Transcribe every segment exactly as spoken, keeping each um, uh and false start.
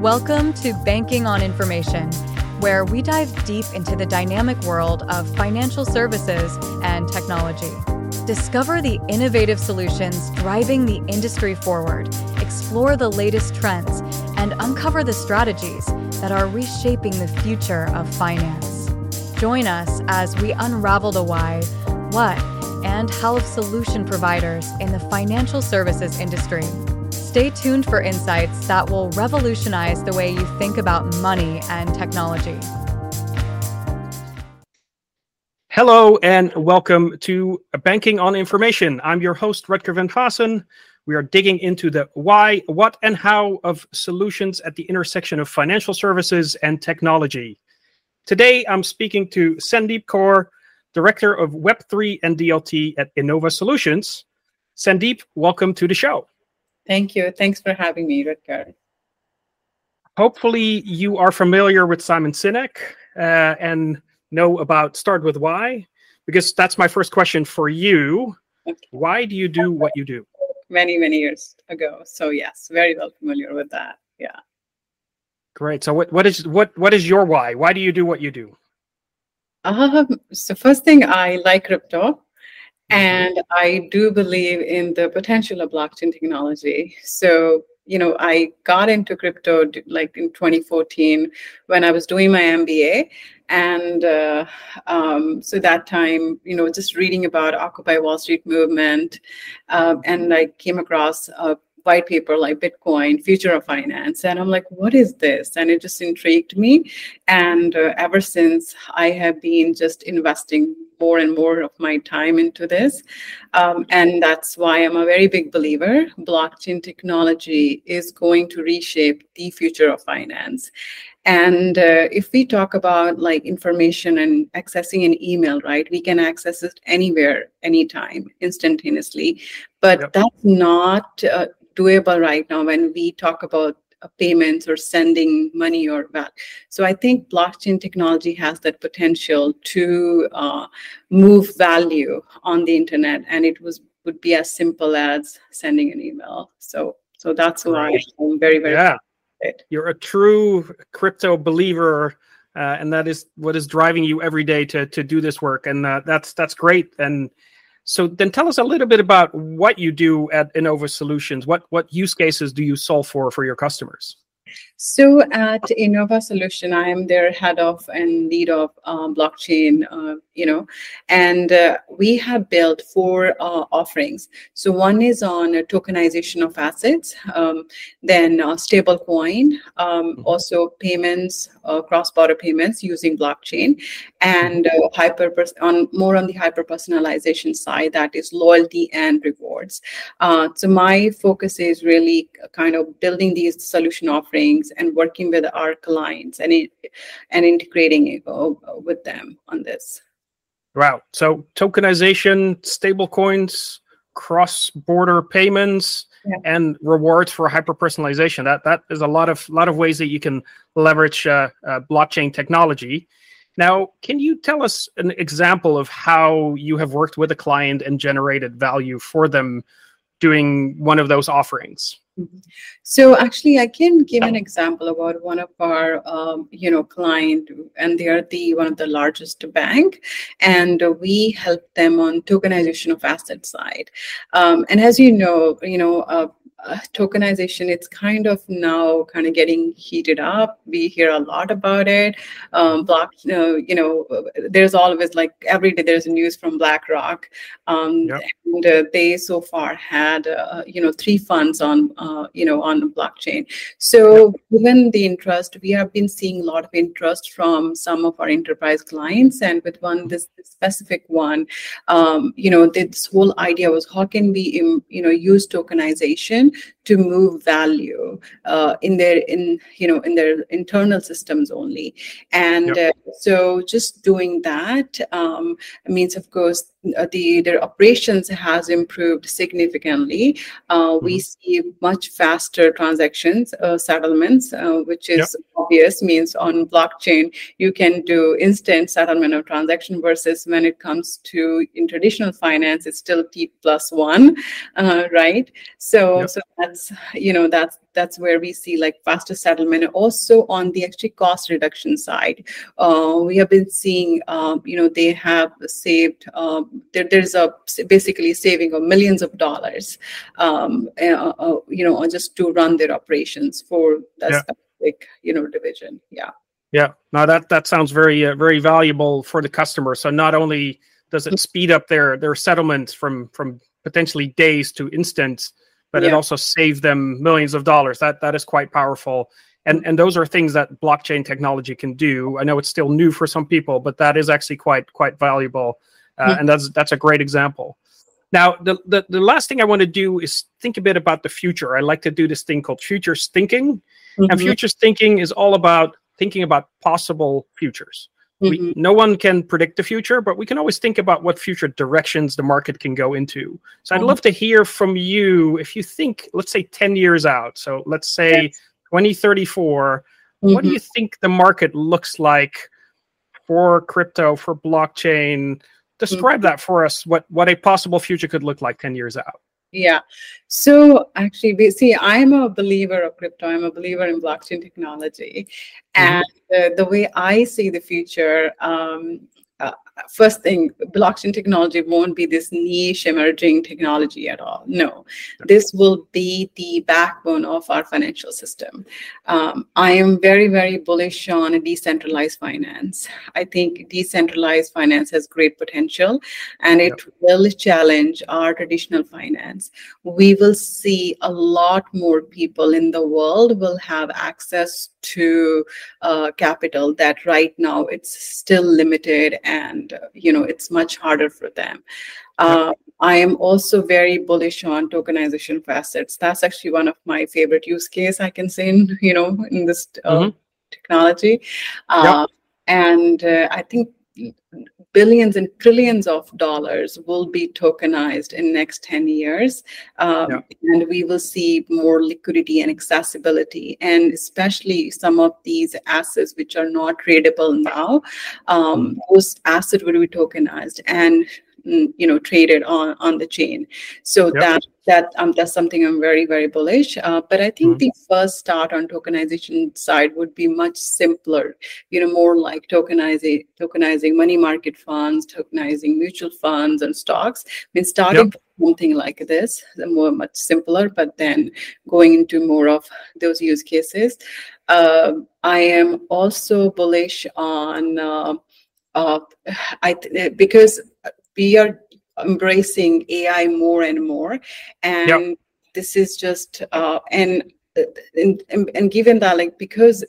Welcome to Banking on Information, where we dive deep into the dynamic world of financial services and technology. Discover the innovative solutions driving the industry forward, explore the latest trends, and uncover the strategies that are reshaping the future of finance. Join us as we unravel the why, what, and how of solution providers in the financial services industry. Stay tuned for insights that will revolutionize the way you think about money and technology. Hello and welcome to Banking on Information. I'm your host, Rutger van Vassen. We are digging into the why, what, and how of solutions at the intersection of financial services and technology. Today, I'm speaking to Sandeep Kaur, Director of Web three and D L T at Innova Solutions. Sandeep, welcome to the show. Thank you. Thanks for having me, Rutger. Hopefully, you are familiar with Simon Sinek uh, and know about Start With Why, because that's my first question for you. Okay. Why do you do what you do? Many, many years ago. So yes, very well familiar with that. Yeah. Great. So what, what is what what is your why? Why do you do what you do? Um, so first thing, I like crypto. And I do believe in the potential of blockchain technology. So, you know, I got into crypto like in twenty fourteen when I was doing my M B A. And uh, um, so that time, you know, just reading about Occupy Wall Street movement. Um, and I came across a white paper like Bitcoin, Future of Finance. And I'm like, what is this? And it just intrigued me. And uh, ever since, I have been just investing more and more of my time into this. Um, and that's why I'm a very big believer. Blockchain technology is going to reshape the future of finance. And uh, if we talk about like information and accessing an email, right, we can access it anywhere, anytime, instantaneously. But yep. that's not uh, doable right now when we talk about payments or sending money or that. So I think blockchain technology has that potential to uh, move value on the internet, and it was would be as simple as sending an email. So so that's why Great. I'm very, very yeah. excited. You're a true crypto believer, uh, and that is what is driving you every day to to do this work, and uh, that's that's great. And so then tell us a little bit about what you do at Innova Solutions. What what use cases do you solve for for your customers? So at Innova Solution, I am their head of and lead of um, blockchain, uh, you know, and uh, we have built four uh, offerings. So one is on a tokenization of assets, um, then uh, stablecoin, um, mm-hmm. also payments, uh, cross-border payments using blockchain, and uh, hyper on more on the hyper personalization side, that is loyalty and rewards. Uh, so my focus is really kind of building these solution offerings and working with our clients and it, and integrating it uh, with them on this. Wow. So tokenization, stable coins, cross-border payments, yeah. and rewards for hyper-personalization. That that is a lot of lot of ways that you can leverage uh, uh, blockchain technology. Now, can you tell us an example of how you have worked with a client and generated value for them doing one of those offerings? So actually, I can give an example about one of our, um, you know, client, and they are the one of the largest bank, and we help them on tokenization of asset side. Um, and as you know, you know, uh, uh, tokenization, it's kind of now kind of getting heated up. We hear a lot about it. Um, block, uh, you know, there's always like every day there's news from BlackRock, um, yep. and uh, they so far had, uh, you know, three funds on. Uh, you know, on the blockchain. So given the interest, we have been seeing a lot of interest from some of our enterprise clients. And with one, this, this specific one, um, you know, this whole idea was how can we, you know, use tokenization to move value uh, in their, in, you know, in their internal systems only. And yep. uh, so just doing that um, means, of course, the their operations has improved significantly. Uh, mm-hmm. We see much faster transactions, uh, settlements, uh, which is yep. obvious, means on blockchain, you can do instant settlement of transaction versus when it comes to in traditional finance, it's still T plus one, uh, right? So, yep. so that's, you know, that's that's where we see like faster settlement. Also on the actually cost reduction side, uh, we have been seeing, um, you know, they have saved, um, there, there's a basically saving of millions of dollars, um, uh, uh, you know, just to run their operations for that Yeah. specific, you know, division. Yeah. Yeah. Now that that sounds very uh, very valuable for the customer. So not only does it speed up their their settlements from from potentially days to instants, but Yeah. it also saves them millions of dollars. That that is quite powerful. And and those are things that blockchain technology can do. I know it's still new for some people, but that is actually quite quite valuable. Uh, Mm. and that's that's a great example. Now, the, the the last thing I want to do is think a bit about the future. I like to do this thing called futures thinking. And Mhm. futures thinking is all about thinking about possible futures. We, Mhm. no one can predict the future, but we can always think about what future directions the market can go into. So I'd Mhm. love to hear from you if you think, let's say ten years out. So let's say Yes. twenty thirty-four, what do Mhm. you think the market looks like for crypto, for blockchain? Describe that for us, what, what a possible future could look like ten years out. Yeah. So actually, we see, I'm a believer of crypto. I'm a believer in blockchain technology. Mhm. And uh, the way I see the future, um, uh, first thing, blockchain technology won't be this niche emerging technology at all. No, this will be the backbone of our financial system. Um, I am very, very bullish on decentralized finance. I think decentralized finance has great potential, and it Yep. will challenge our traditional finance. We will see a lot more people in the world will have access to uh, capital that right now it's still limited, and uh, you know it's much harder for them. Yep. Uh, I am also very bullish on tokenization of assets. That's actually one of my favorite use case I can say in you know in this uh, Mhm. technology, Yep. uh, and uh, I think billions and trillions of dollars will be tokenized in next ten years, um, Yep. and we will see more liquidity and accessibility, and especially some of these assets which are not tradable now, um, those assets will be tokenized and mm, you know traded on on the chain. So Yep. that that um, that's something I'm very, very bullish. Uh, but I think Mhm. the first start on tokenization side would be much simpler, you know, more like tokenizing tokenizing money market funds, tokenizing mutual funds and stocks. I mean, starting Yep. from something like this, more much simpler, but then going into more of those use cases. Uh, I am also bullish on uh, uh, I th- because we are embracing A I more and more, Yep. and this is just uh, and, and and and given that, like, because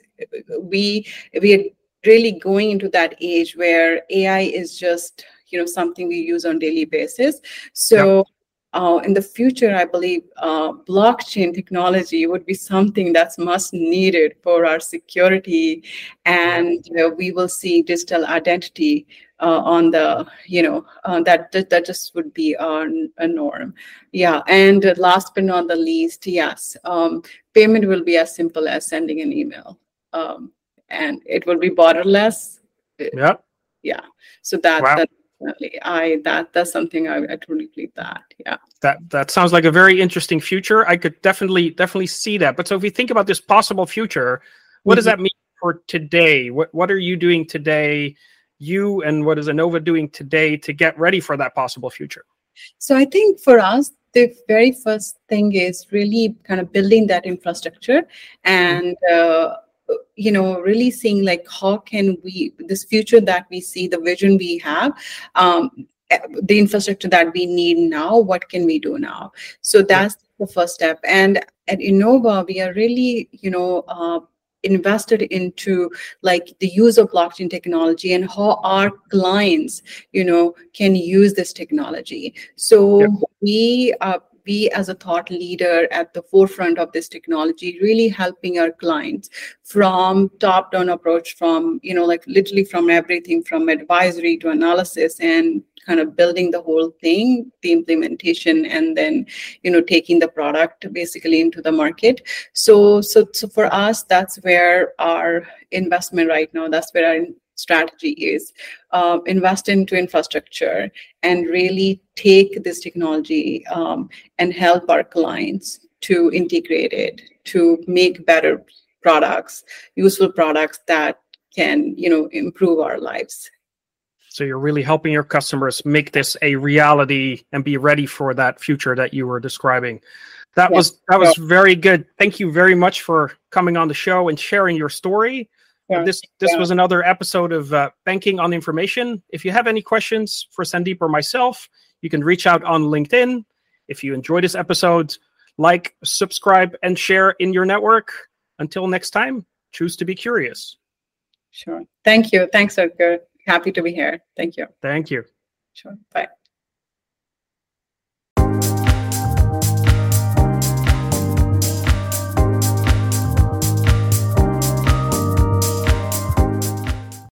we we are really going into that age where A I is just you know something we use on daily basis. So Yep. uh, in the future, I believe uh, blockchain technology would be something that's must needed for our security, and uh, we will see digital identity uh, on the you know uh, that, that that just would be our, a norm. Yeah, and uh, last but not the least, yes, um, payment will be as simple as sending an email, um, and it will be borderless. Uh, Yep. Yeah, so that Wow. that definitely I that that's something I, I truly believe that. Yeah. That that sounds like a very interesting future. I could definitely definitely see that. But so if we think about this possible future, what does Mhm. that mean for today? What what are you doing today? You and what is Enova doing today to get ready for that possible future? So I think for us, the very first thing is really kind of building that infrastructure, and uh, you know really seeing like how can we this future that we see, the vision we have, um, eh, the infrastructure that we need now, what can we do now? So Yep. that's the first step. And at Innova, we are really you know uh, invested into like the use of blockchain technology and how our clients you know can use this technology. So Yep. we uh, we as a thought leader at the forefront of this technology, really helping our clients from top down approach, from you know like literally from everything from advisory to analysis, and kind of building the whole thing, the implementation, and then you know taking the product basically into the market. So so so for us, that's where our investment right now, that's where our strategy is. Uh, invest into infrastructure and really take this technology um, and help our clients to integrate it, to make better products, useful products that can, you know, improve our lives. So you're really helping your customers make this a reality and be ready for that future that you were describing. That yeah. was that was yeah. very good. Thank you very much for coming on the show and sharing your story. Yeah. This this yeah. was another episode of uh, Banking on Information. If you have any questions for Sandeep or myself, you can reach out on LinkedIn. If you enjoyed this episode, like, subscribe, and share in your network. Until next time, choose to be curious. Sure. Thank you. Thanks, Rutger. Happy to be here. Thank you. Thank you. Sure. Bye.